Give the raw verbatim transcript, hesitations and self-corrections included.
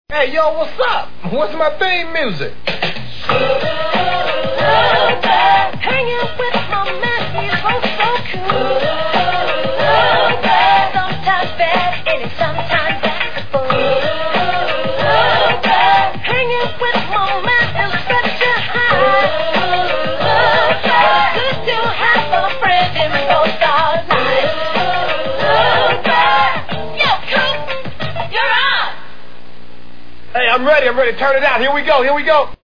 Hey, yo, what's up? What's my theme music? Hanging with my man, he's oh so cool. Sometimes bad, and it's sometimes actable. Hanging with my man is such a high. Good to have a friend in both our lives. Yo, Coop, you're on. Hey, I'm ready. I'm ready. Turn it out. Here we go. Here we go.